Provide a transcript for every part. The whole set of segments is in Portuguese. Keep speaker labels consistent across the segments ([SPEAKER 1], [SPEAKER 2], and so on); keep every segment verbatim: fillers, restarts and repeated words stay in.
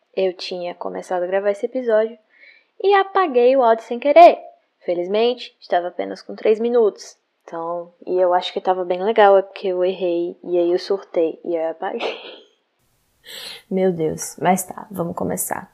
[SPEAKER 1] Eu tinha começado a gravar esse episódio e apaguei o áudio sem querer. Felizmente, estava apenas com três minutos. Então, e eu acho que estava bem legal, é porque eu errei e aí eu surtei e aí eu apaguei. Meu Deus, mas tá, vamos começar.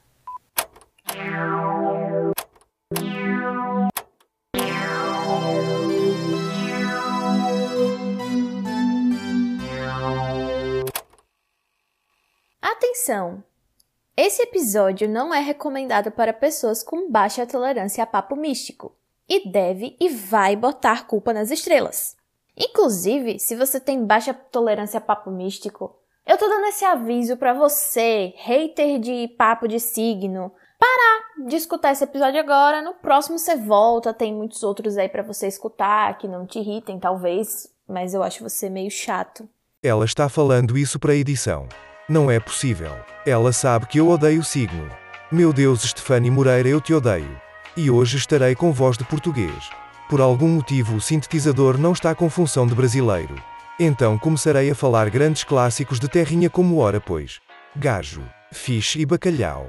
[SPEAKER 1] Atenção! Esse episódio não é recomendado para pessoas com baixa tolerância a papo místico e deve e vai botar culpa nas estrelas. Inclusive, se você tem baixa tolerância a papo místico, eu tô dando esse aviso pra você, hater de papo de signo, parar de escutar esse episódio agora, no próximo você volta, tem muitos outros aí pra você escutar, que não te irritem talvez, mas eu acho você meio chato.
[SPEAKER 2] Ela está falando isso para a edição. Não é possível. Ela sabe que eu odeio signo. Meu Deus, Stefani Moreira, eu te odeio. E hoje estarei com voz de português. Por algum motivo o sintetizador não está com função de brasileiro. Então começarei a falar grandes clássicos de terrinha como ora pois. Gajo, fiche e bacalhau.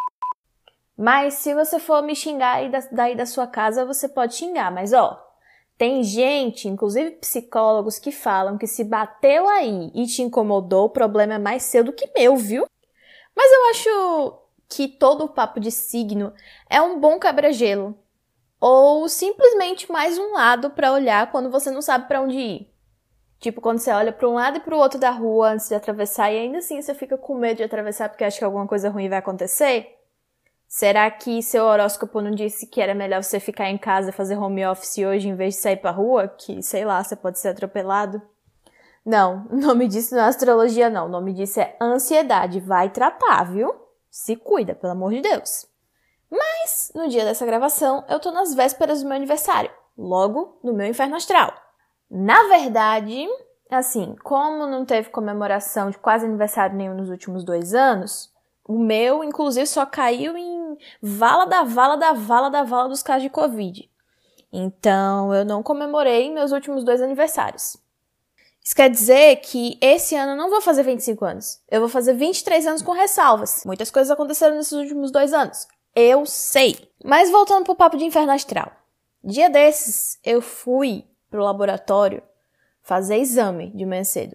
[SPEAKER 1] Mas se você for me xingar aí da, daí da sua casa, você pode xingar, mas ó, tem gente, inclusive psicólogos, que falam que se bateu aí e te incomodou, o problema é mais seu do que meu, viu? Mas eu acho que todo o papo de signo é um bom quebra-gelo. Ou simplesmente mais um lado pra olhar quando você não sabe pra onde ir. Tipo, quando você olha pra um lado e pro outro da rua antes de atravessar e ainda assim você fica com medo de atravessar porque acha que alguma coisa ruim vai acontecer. Será que seu horóscopo não disse que era melhor você ficar em casa e fazer home office hoje em vez de sair pra rua? Que, sei lá, você pode ser atropelado? Não, o nome disso não é astrologia não. O nome disso é ansiedade. Vai tratar, viu? Se cuida, pelo amor de Deus. Mas, no dia dessa gravação, eu tô nas vésperas do meu aniversário. Logo, no meu inferno astral. Na verdade, assim, como não teve comemoração de quase aniversário nenhum nos últimos dois anos... O meu, inclusive, só caiu em vala da vala da vala da vala dos casos de Covid. Então, eu não comemorei meus últimos dois aniversários. Isso quer dizer que esse ano eu não vou fazer vinte e cinco anos. Eu vou fazer vinte e três anos com ressalvas. Muitas coisas aconteceram nesses últimos dois anos. Eu sei. Mas voltando pro papo de inferno astral. Dia desses, eu fui pro laboratório fazer exame de manhã cedo.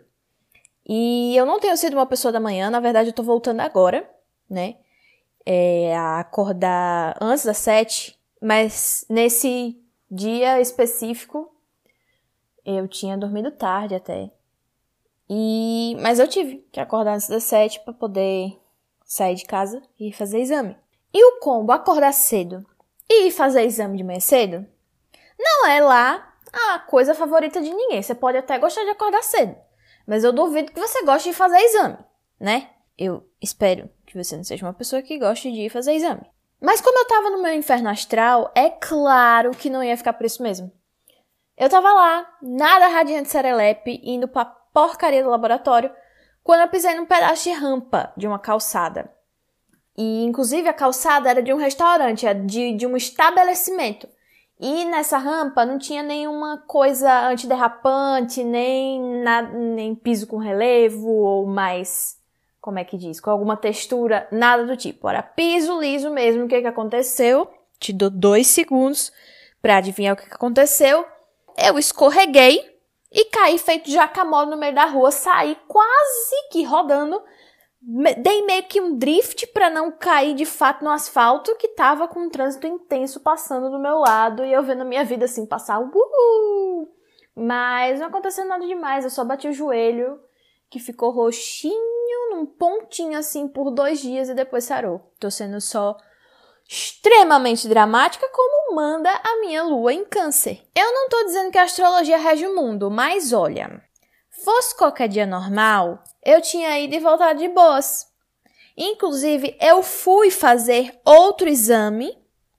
[SPEAKER 1] E eu não tenho sido uma pessoa da manhã. Na verdade, eu tô voltando agora. Né, é, a acordar antes das sete, mas nesse dia específico eu tinha dormido tarde até, e, mas eu tive que acordar antes das sete para poder sair de casa e fazer exame. E o combo acordar cedo e fazer exame de manhã cedo não é lá a coisa favorita de ninguém. Você pode até gostar de acordar cedo, mas eu duvido que você goste de fazer exame, né? Eu espero que você não seja uma pessoa que goste de ir fazer exame. Mas como eu tava no meu inferno astral, é claro que não ia ficar por isso mesmo. Eu tava lá, nada radiante serelepe, indo pra porcaria do laboratório, quando eu pisei num pedaço de rampa de uma calçada. E, inclusive, a calçada era de um restaurante, de, de um estabelecimento. E nessa rampa não tinha nenhuma coisa antiderrapante, nem, nada, nem piso com relevo ou mais... Como é que diz? Com alguma textura, nada do tipo. Era piso liso mesmo. O que que aconteceu? Te dou dois segundos pra adivinhar o que que aconteceu. Eu escorreguei e caí feito jacamole no meio da rua. Saí quase que rodando. Dei meio que um drift pra não cair de fato no asfalto, que tava com um trânsito intenso passando do meu lado. E eu vendo a minha vida assim passar. Uhul! Mas não aconteceu nada demais. Eu só bati o joelho, que ficou roxinho, num pontinho assim por dois dias e depois sarou. Tô sendo só extremamente dramática, como manda a minha lua em câncer. Eu não tô dizendo que a astrologia rege o mundo, mas olha, fosse qualquer dia normal, eu tinha ido e voltado de boas. Inclusive, eu fui fazer outro exame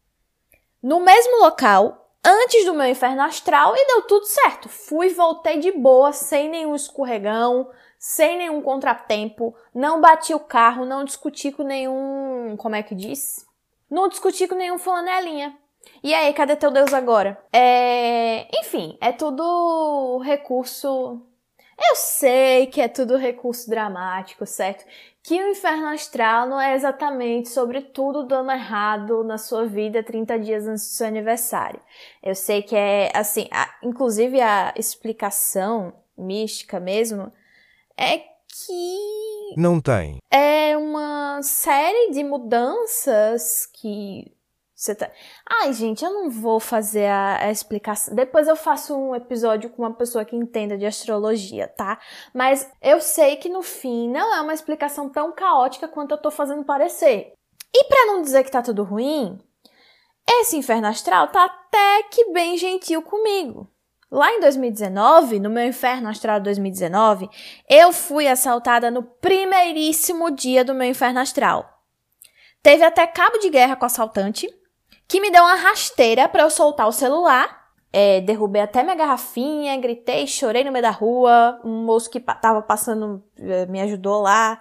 [SPEAKER 1] no mesmo local, antes do meu inferno astral, e deu tudo certo. Fui e voltei de boa, sem nenhum escorregão, sem nenhum contratempo, não bati o carro, não discuti com nenhum... Como é que diz? Não discuti com nenhum flanelinha. E aí, cadê teu Deus agora? É... Enfim, é tudo recurso Eu sei que é tudo recurso dramático, certo? Que o Inferno Astral não é exatamente sobre tudo dando errado na sua vida trinta dias antes do seu aniversário. Eu sei que é, assim, a, inclusive a explicação mística mesmo é que...
[SPEAKER 2] Não tem.
[SPEAKER 1] É uma série de mudanças que... Você tá... Ai, gente, eu não vou fazer a, a explicação. Depois eu faço um episódio com uma pessoa que entenda de astrologia, tá? Mas eu sei que no fim não é uma explicação tão caótica quanto eu tô fazendo parecer. E pra não dizer que tá tudo ruim, esse Inferno Astral tá até que bem gentil comigo. Lá em dois mil e dezenove, no meu Inferno Astral de dois mil e dezenove, eu fui assaltada no primeiríssimo dia do meu Inferno Astral. Teve até cabo de guerra com o assaltante, que me deu uma rasteira pra eu soltar o celular. É, derrubei até minha garrafinha, gritei, chorei no meio da rua. Um moço que tava passando me ajudou lá.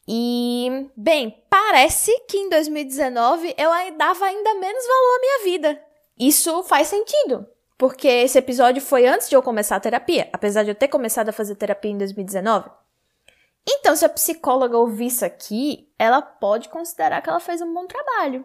[SPEAKER 1] E, bem, parece que em dois mil e dezenove eu dava ainda menos valor à minha vida. Isso faz sentido, porque esse episódio foi antes de eu começar a terapia, apesar de eu ter começado a fazer terapia em dois mil e dezenove. Então, se a psicóloga ouvir isso aqui, ela pode considerar que ela fez um bom trabalho.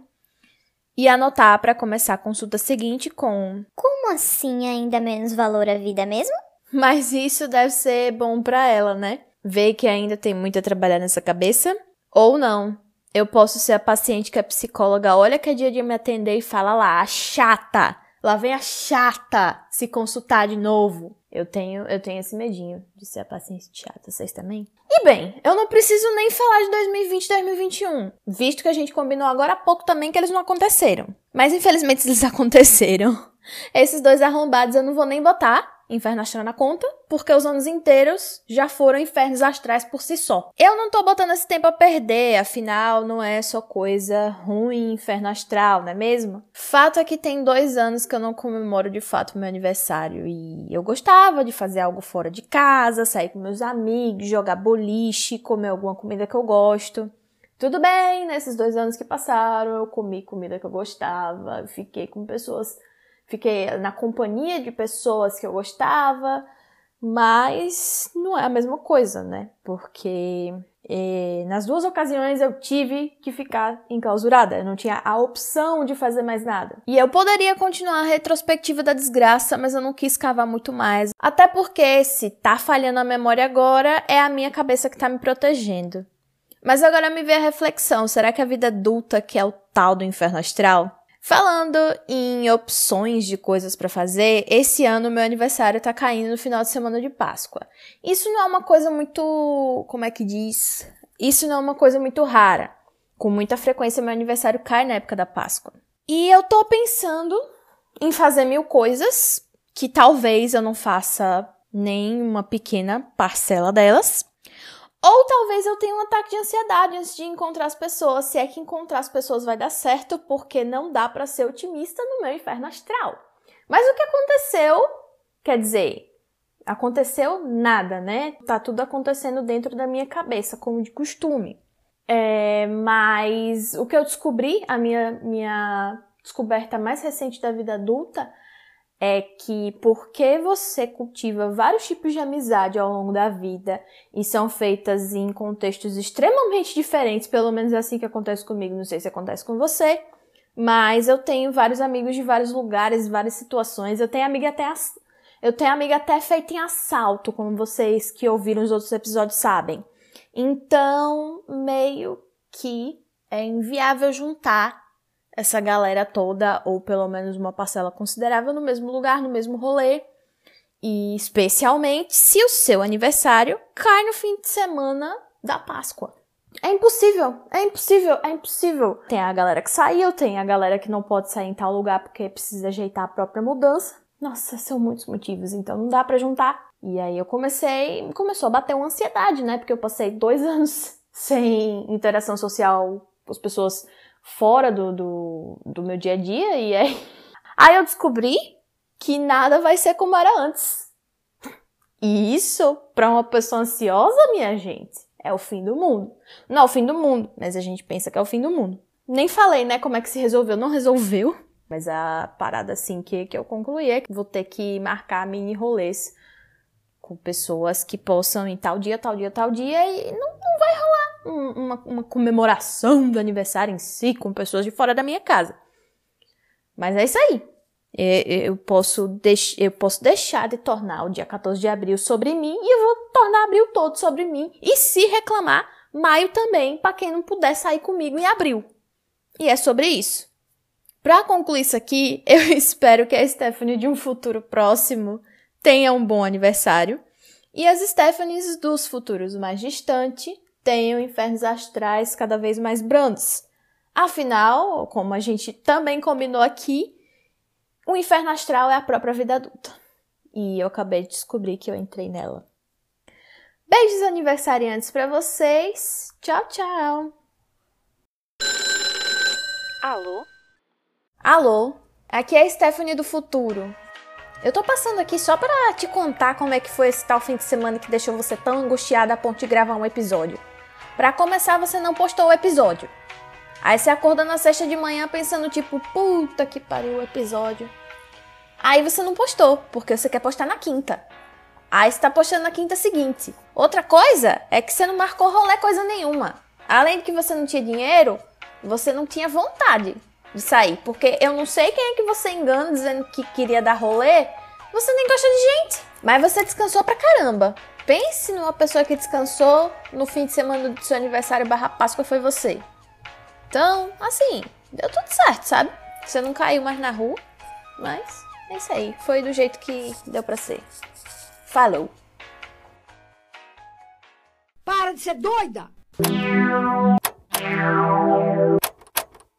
[SPEAKER 1] E anotar para começar a consulta seguinte com...
[SPEAKER 3] Como assim ainda menos valor à vida mesmo?
[SPEAKER 1] Mas isso deve ser bom para ela, né? Ver que ainda tem muito a trabalhar nessa cabeça. Ou não. Eu posso ser a paciente que a psicóloga olha que é dia de me atender e fala lá, a chata. Lá vem a chata se consultar de novo. Eu tenho, eu tenho esse medinho de ser a paciente chata, vocês também? E bem, eu não preciso nem falar de dois mil e vinte e dois mil e vinte e um, visto que a gente combinou agora há pouco também que eles não aconteceram. Mas infelizmente eles aconteceram. Esses dois arrombados eu não vou nem botar Inferno Astral na conta, porque os anos inteiros já foram infernos astrais por si só. Eu não tô botando esse tempo a perder, afinal não é só coisa ruim Inferno Astral, não é mesmo? Fato é que tem dois anos que eu não comemoro de fato meu aniversário e eu gostava de fazer algo fora de casa, sair com meus amigos, jogar boliche, comer alguma comida que eu gosto. Tudo bem, nesses dois anos que passaram eu comi comida que eu gostava, fiquei com pessoas... Fiquei na companhia de pessoas que eu gostava, mas não é a mesma coisa, né? Porque eh, nas duas ocasiões eu tive que ficar enclausurada. Eu não tinha a opção de fazer mais nada. E eu poderia continuar a retrospectiva da desgraça, mas eu não quis cavar muito mais. Até porque se tá falhando a memória agora, é a minha cabeça que tá me protegendo. Mas agora me vê a reflexão. Será que a vida adulta que é o tal do Inferno Astral? Falando em opções de coisas pra fazer, esse ano meu aniversário tá caindo no final de semana de Páscoa. Isso não é uma coisa muito... como é que diz? Isso não é uma coisa muito rara. Com muita frequência meu aniversário cai na época da Páscoa. E eu tô pensando em fazer mil coisas, que talvez eu não faça nem uma pequena parcela delas. Ou talvez eu tenha um ataque de ansiedade antes de encontrar as pessoas, se é que encontrar as pessoas vai dar certo, porque não dá pra ser otimista no meu Inferno Astral. Mas o que aconteceu, quer dizer, aconteceu nada, né? Tá tudo acontecendo dentro da minha cabeça, como de costume. É, mas o que eu descobri, a minha, minha descoberta mais recente da vida adulta, é que porque você cultiva vários tipos de amizade ao longo da vida e são feitas em contextos extremamente diferentes, pelo menos é assim que acontece comigo, não sei se acontece com você, mas eu tenho vários amigos de vários lugares, várias situações, eu tenho amiga até, eu tenho amiga até feita em assalto, como vocês que ouviram os outros episódios sabem. Então, meio que é inviável juntar essa galera toda, ou pelo menos uma parcela considerável, no mesmo lugar, no mesmo rolê. E especialmente se o seu aniversário cai no fim de semana da Páscoa. É impossível, é impossível, é impossível. Tem a galera que saiu, tem a galera que não pode sair em tal lugar porque precisa ajeitar a própria mudança. Nossa, são muitos motivos, então não dá pra juntar. E aí eu comecei, começou a bater uma ansiedade, né? Porque eu passei dois anos sem interação social com as pessoas fora do, do, do meu dia a dia, e aí... aí eu descobri que nada vai ser como era antes. E isso, pra uma pessoa ansiosa, minha gente, é o fim do mundo. Não é o fim do mundo, mas a gente pensa que é o fim do mundo. Nem falei, né, como é que se resolveu. Não resolveu, mas a parada, assim, que, que eu concluí é que vou ter que marcar mini rolês com com pessoas que possam em tal dia, tal dia, tal dia e não, não vai rolar um, uma, uma comemoração do aniversário em si com pessoas de fora da minha casa. Mas é isso aí. Eu posso, deix- eu posso deixar de tornar o dia quatorze de abril sobre mim e eu vou tornar abril todo sobre mim. E se reclamar, maio também, para quem não puder sair comigo em abril. E é sobre isso. Para concluir isso aqui, eu espero que a Stephanie de um futuro próximo tenha um bom aniversário e as Stephanies dos futuros mais distantes tenham infernos astrais cada vez mais brandos. Afinal, como a gente também combinou aqui, o inferno astral é a própria vida adulta. E eu acabei de descobrir que eu entrei nela. Beijos aniversariantes pra vocês. Tchau, tchau.
[SPEAKER 4] Alô?
[SPEAKER 1] Alô? Aqui é a Stephanie do futuro. Eu tô passando aqui só pra te contar como é que foi esse tal fim de semana que deixou você tão angustiada a ponto de gravar um episódio. Pra começar, você não postou o episódio. Aí você acorda na sexta de manhã pensando tipo, puta que pariu o episódio. Aí você não postou, porque você quer postar na quinta. Aí você tá postando na quinta seguinte. Outra coisa é que você não marcou rolê coisa nenhuma. Além de que você não tinha dinheiro, você não tinha vontade de sair. Porque eu não sei quem é que você engana dizendo que queria dar rolê. Você nem gosta de gente. Mas você descansou pra caramba. Pense numa pessoa que descansou no fim de semana do seu aniversário barra Páscoa foi você. Então, assim, deu tudo certo, sabe? Você não caiu mais na rua, mas é isso aí. Foi do jeito que deu pra ser. Falou!
[SPEAKER 4] Para de ser doida!